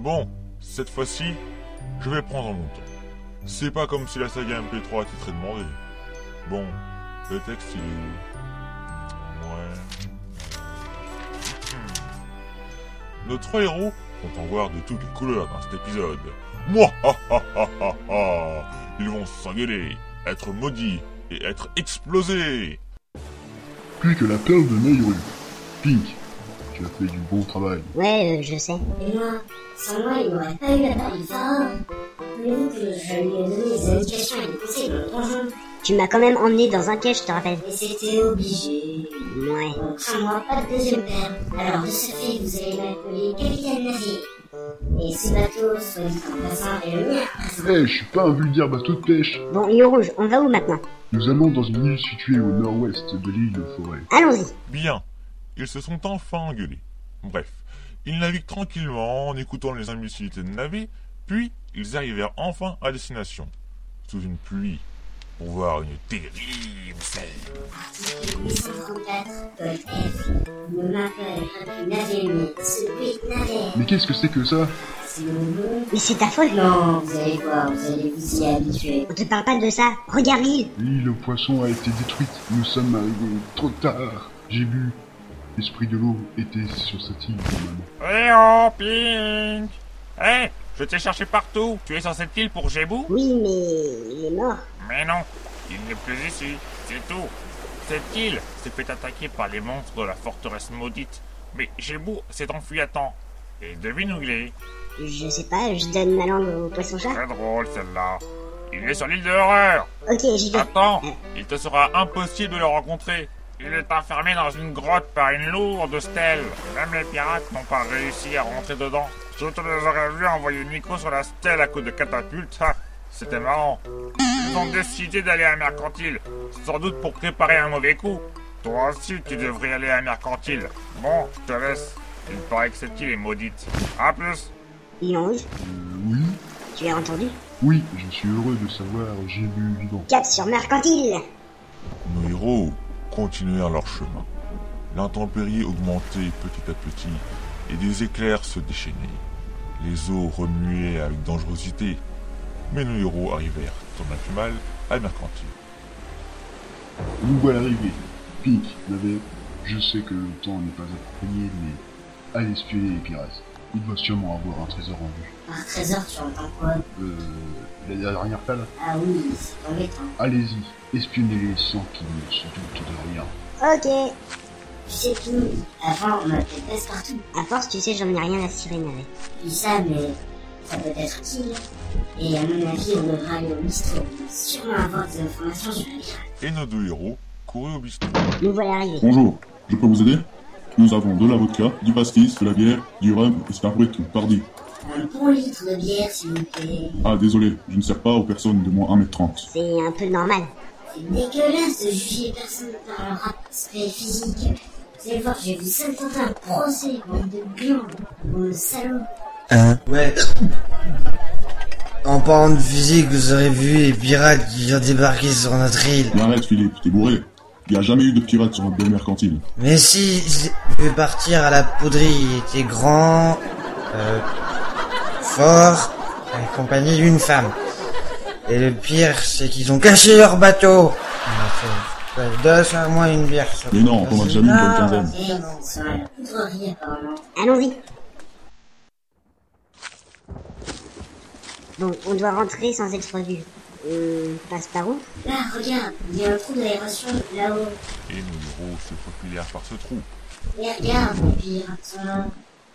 Bon, cette fois-ci, je vais prendre mon temps. C'est pas comme si la saga MP3 était très demandée. Bon, le texte il est où? Ouais. Nos trois héros vont en voir de toutes les couleurs dans cet épisode. Mouah. Ils vont s'engueuler, être maudits et être explosés. Puis que la perle de Neyru. Pink, tu as fait du bon travail. Ouais, je sais. Et moi, sans moi, il n'aurait pas eu la part du pharaon. Voulez-vous que je lui ai donné des indications et des conseils dans le donjon? Tu m'as quand même emmené dans un quai, je te rappelle. Et c'était obligé. Ouais. Donc, sans moi, pas de deuxième perle. Alors, de ce fait, vous allez m'appeler Capitaine Navire. Et ce bateau, soit dit en passant, est le mien. Je suis pas un vulgaire bateau de pêche. Bon, Yo Rouge, on va où maintenant? Nous allons dans une île située au nord-ouest de l'île de Forêt. Allons-y. Bien, ils se sont enfin engueulés. Bref, ils naviguent tranquillement en écoutant les imbécilités de navet, puis ils arrivèrent enfin à destination, sous une pluie, pour voir une terrible scène. Article 834, code F. Ne m'appelle Navire, mais celui de Navire. Mais qu'est-ce que c'est que ça? C'est le nom. Mais c'est ta faute. Non, vous allez voir, vous allez vous y habituer. On te parle pas de ça. Regarde l'île. L'île aux poissons a été détruite. Nous sommes arrivés trop tard. J'ai vu. L'esprit de l'eau était sur cette île, normalement. Eh oh, Pink! Eh, je t'ai cherché partout. Tu es sur cette île pour Jébou? Oui, mais il est mort. Mais non, il n'est plus ici, c'est tout. Cette île s'est fait attaquer par les monstres de la forteresse maudite. Mais Jébou s'est enfui à temps. Et devine où il est. Je sais pas, je donne ma langue au poisson-chat. Très drôle celle-là. Il est sur l'île de l'horreur. Ok, j'y vais. Attends, il te sera impossible de le rencontrer. Il est enfermé dans une grotte par une lourde stèle. Même les pirates n'ont pas réussi à rentrer dedans. Je te les aurais vus envoyer Nico sur la stèle à coups de catapulte. Ha, c'était marrant. Ils ont décidé d'aller à Mercantile. Sans doute pour préparer un mauvais coup. Toi aussi, tu devrais aller à Mercantile. Bon, je te laisse. Il paraît que cette île est maudite. À plus. Lion Rouge, Oui? tu as entendu? Oui, je suis heureux de savoir, j'ai vu vivant. Cap sur Mercantile. Nos héros continuèrent leur chemin. L'intempérie augmentait petit à petit, et des éclairs se déchaînaient. Les eaux remuaient avec dangerosité, mais nos héros arrivèrent, tant bien que mal, à Mercantile. Nous voilà arrivés. Pink, Navet, je sais que le temps n'est pas approprié, mais allez espionner les pirates. Il doit sûrement avoir un trésor en vue. Par trésor, tu entends quoi? La dernière perle? Ah oui, c'est embêtant. Allez-y, espionnez-les sans qu'ils ne se doutent de rien. Ok. Tu sais tout, avant on m'appelait Passepartout. À force, tu sais, j'en ai rien à cirer, Navet. Je dis ça, mais ça peut être utile. Et à mon avis, on devra aller au bistrot. On va sûrement avoir des informations sur les pirates. Et nos deux héros coururent au bistrot. Nous voilà arrivés. Bonjour, je peux vous aider? Nous avons de la vodka, du pastis, de la bière, du rhum et c'est un bruit tout, pardi. Un bon litre de bière, s'il vous plaît. Ah désolé, je ne sers pas aux personnes de moins 1m30. C'est un peu normal. C'est dégueulasse de juger personne par leur aspect physique. Vous allez voir, je vais vous intenter un procès, bande de glands, bande de salauds. Ouais. En parlant de physique, vous aurez vu les pirates qui viennent débarquer sur notre île. Mais arrête Philippe, t'es bourré. Il n'y a jamais eu de pirates sur notre belle mercantile. Mais si, je vais partir à la poudrie. Il était grand, fort, accompagné d'une femme. Et le pire, c'est qu'ils ont caché leur bateau. Donne-moi une bière. Mais non, on en a déjà mis une bonne quinzaine. Et sur la poudrerie, apparemment. Allons-y. Bon, on doit rentrer sans être vu. Passe par où? Là, regarde, il y a un trou d'aération là-haut. Et nos héros se faufilèrent par ce trou. Et regarde, les pirates sont là.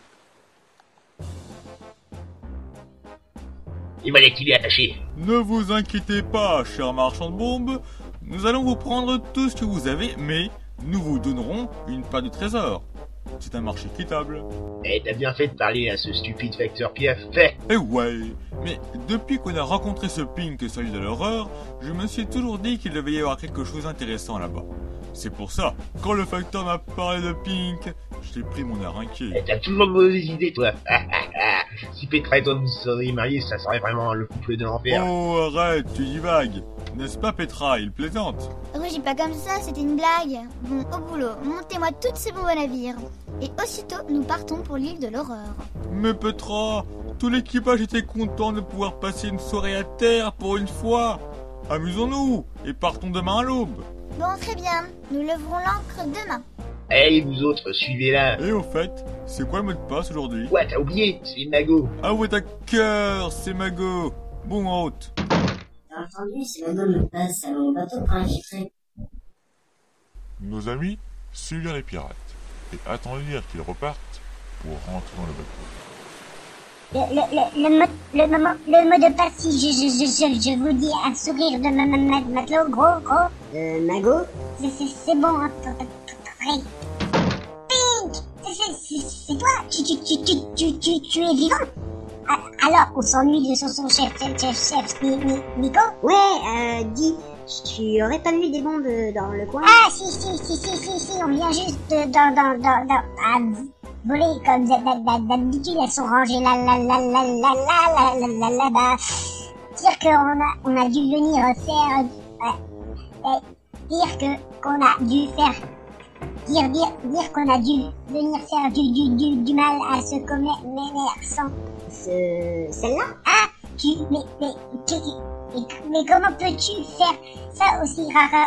Et voilà qu'il est attaché. Ne vous inquiétez pas, cher marchand de bombes. Nous allons vous prendre tout ce que vous avez, mais nous vous donnerons une part du trésor. C'est un marché équitable. Eh, t'as bien fait de parler à ce stupide facteur Piaf. Fait. Eh ouais, mais depuis qu'on a rencontré ce Pink sur l'île de l'horreur, je me suis toujours dit qu'il devait y avoir quelque chose d'intéressant là-bas. C'est pour ça, quand le facteur m'a parlé de Pink, j'ai pris mon air inquiet. Eh, t'as toujours de mauvaises idées, toi. Si Petra et toi vous seriez mariés, ça serait vraiment le couple de l'enfer. Oh, arrête, tu divagues. N'est-ce pas, Petra? Il plaisante. Rugis pas comme ça, c'était une blague. Bon, au boulot, montez-moi toutes ces bombes à navire. Et aussitôt, nous partons pour l'île de l'horreur. Mais Petra, Tout l'équipage était content de pouvoir passer une soirée à terre pour une fois. Amusons-nous et partons demain à l'aube. Bon, très bien. Nous leverons l'ancre demain. Hey, vous autres, suivez-la. Et au fait, c'est quoi le mot de passe aujourd'hui? Quoi, t'as oublié? C'est Mago. Ah ouais, d'accord, c'est Mago. Bon hôte. T'as entendu, c'est le mot de passe à mon bateau pour infiltrer. Nos amis suivirent les pirates et attendirent qu'ils repartent pour rentrer dans le bateau. Le mot de passe, si je vous dis un sourire de matelot, gros. Mago? C'est bon, hein, prêt. Pink! C'est toi? Tu es vivant? Alors, on s'ennuie de son chef, Nico? Ouais, dis, tu aurais pas vu des bombes dans le coin? Ah, si, on vient juste voler comme d'habitude, elles sont rangées là, dire qu'on a dû venir faire, dire qu'on a dû venir faire du mal à ce commerçant. Celle-là? Ah, mais comment peux-tu faire ça aussi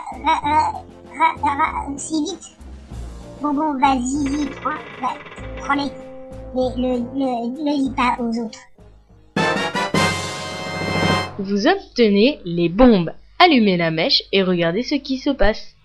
si vite? Bon, vas-y, prends-les. Mais le lis pas aux autres. Vous obtenez les bombes. Allumez la mèche et regardez ce qui se passe.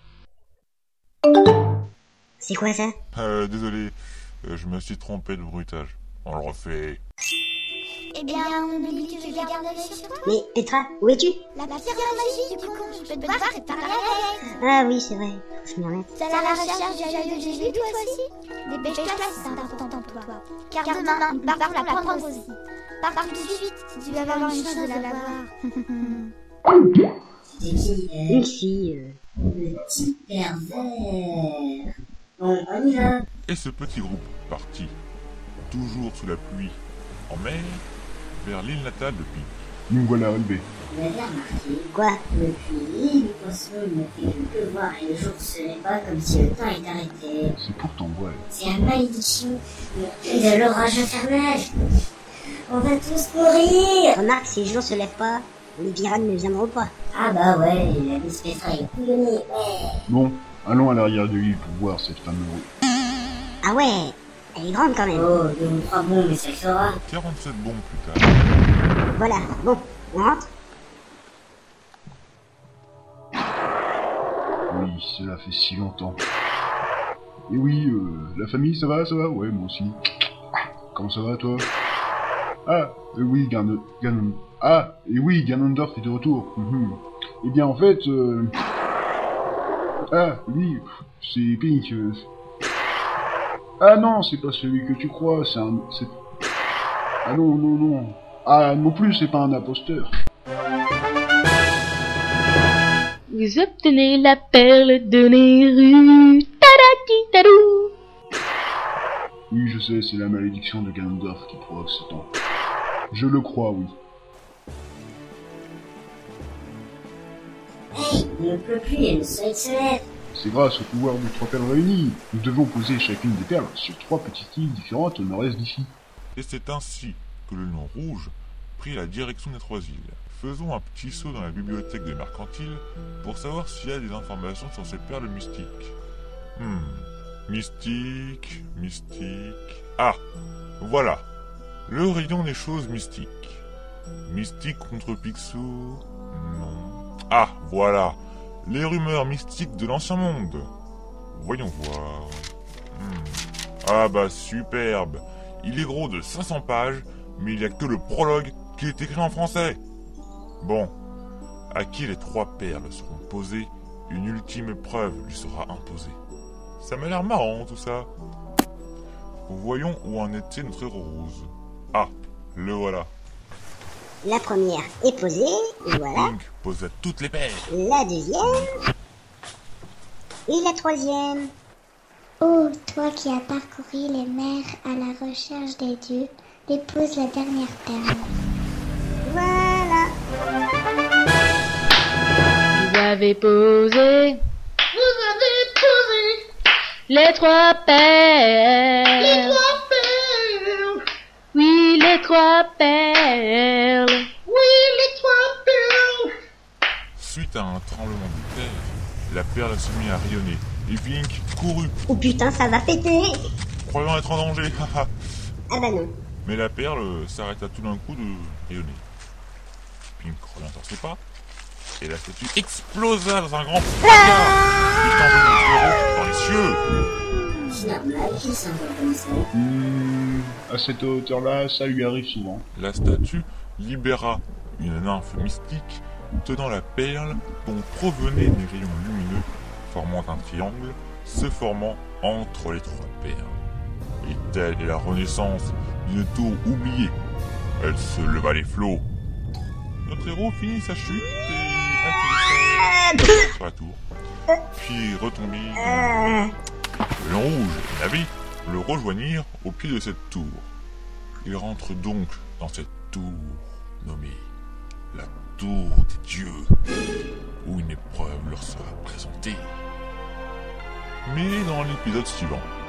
C'est quoi ça? Désolé, je me suis trompé de bruitage. On le refait. Eh bien, on oublie que tu veux garder sur toi. Mais Petra, où es-tu? La pierre magique, du coup, je peux te voir et te parler avec. Ah oui, c'est vrai, faut que je m'y remette. C'est à la recherche du œil de Jésus, toi aussi? Dépêche-toi, c'est important pour toi. Car demain, nous partons la prendre aussi. Pars tout de suite, si tu veux avoir une chance de la voir. C'est qui? Une fille. Le petit pervers. Bon, on y va. Et ce petit groupe partit, toujours sous la pluie, en mer, vers l'île natale de Pink. Nous voilà arrivés. Vous avez remarqué? Quoi? Depuis, le poisson ne fait que pleuvoir et le jour se lève pas comme si le temps était arrêté. C'est pourtant vrai. C'est la malédiction de l'orage infernal. On va tous mourir. Remarque, si le jour se lève pas, les pirates ne viendront pas. Ah bah ouais, la Miss Petra est couillonnée, ouais. Bon, allons à l'arrière de l'île pour voir cette fameuse roue. Ah ouais, elle est grande quand même. Oh, 2 ou 3 bombes, mais ça le fera. 47 bombes plus tard. Voilà, bon, on rentre. Oui, cela fait si longtemps. Et oui, la famille, ça va? Ouais, moi aussi. Comment ça va, toi? Ah, oui, Ganondorf est de retour. Eh bien, en fait, ah, oui, c'est Pink. Ah non, c'est pas celui que tu crois, Ah non. Ah, non plus, c'est pas un imposteur. Vous obtenez la perle de Néru. Tadaki-tadou. Oui, je sais, c'est la malédiction de Ganondorf qui provoque ce temps. Je le crois, oui. Hey, il ne pleut plus et le soleil se lève. C'est grâce au pouvoir des 3 perles réunies. Nous devons poser chacune des perles sur 3 petites îles différentes au nord-est d'ici. Et c'est ainsi que le lion rouge prit la direction des 3 îles. Faisons un petit saut dans la bibliothèque des mercantiles pour savoir s'il y a des informations sur ces perles mystiques. Mystique. Ah, voilà. Le rayon des choses mystiques. Mystique contre Picsou? Non. Ah, voilà. Les rumeurs mystiques de l'ancien monde. Voyons voir. Ah bah superbe. Il est gros de 500 pages, mais il n'y a que le prologue qui est écrit en français. Bon, à qui les 3 perles seront posées, une ultime épreuve lui sera imposée. Ça m'a l'air marrant tout ça. Voyons où en était notre héros rose. Ah, le voilà. La première est posée, et voilà. Pink posa toutes les paires. La deuxième. Et la troisième. Oh, toi qui as parcouru les mers à la recherche des dieux, dépose la dernière perle. Voilà. Vous avez posé les 3 perles. Oui, les 3 perles. tremblement de terre, la perle se mit à rayonner, et Pink courut, Oh putain, ça va péter. croyant être en danger. Ah bah non. Mais la perle s'arrêta tout d'un coup de rayonner. Pink revint sur ses pas, et la statue explosa dans un grand fracas, jetant le héros dans les cieux. C'est normal qu'il s'envole comme ça. À cette hauteur-là, ça lui arrive souvent. La statue libéra une nymphe mystique tenant la perle dont provenaient des rayons lumineux formant un triangle se formant entre les trois perles. Et telle est la renaissance d'une tour oubliée. Elle se leva les flots. Notre héros finit sa chute et atterrissa sur la tour, puis retombit. Le lion rouge et Navi le rejoignirent au pied de cette tour. Il rentre donc dans cette tour nommée la Tour des Dieux, où une épreuve leur sera présentée. Mais dans l'épisode suivant.